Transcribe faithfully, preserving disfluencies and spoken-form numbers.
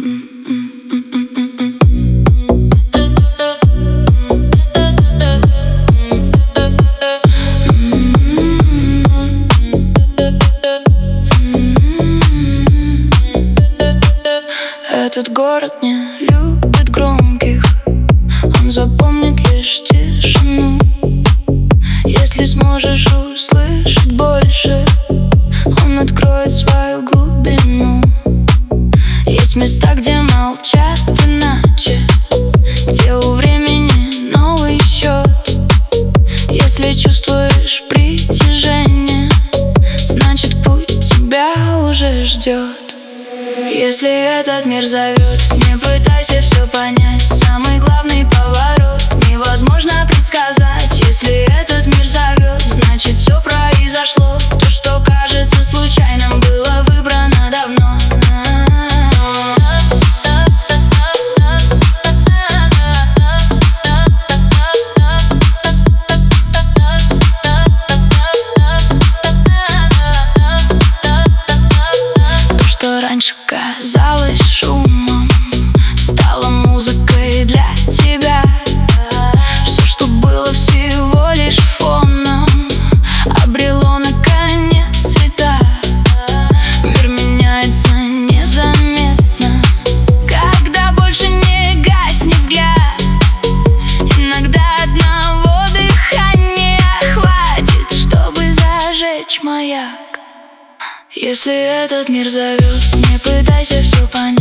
Этот город не любит громких, он запомнит лишь тишину. Если сможешь услышать больше, он откроет свою глубину. Есть места, где молчат иначе, где у времени новый счет. Если чувствуешь притяжение, значит путь тебя уже ждет. Если этот мир зовет, не пытайся все понять. Самый главный поворот невозможно предсказать. Если этот мир зовет, значит все произошло. То, что кажется случайным, было выбрано давно. То, что раньше казалось шумом, стало музыкой для тебя. Все, что было всего лишь фоном, обрело наконец цвета. Мир меняется незаметно, когда больше не гаснет взгляд. Иногда одного дыхания хватит, чтобы зажечь маяк. Если этот мир зовет, не пытайся все понять.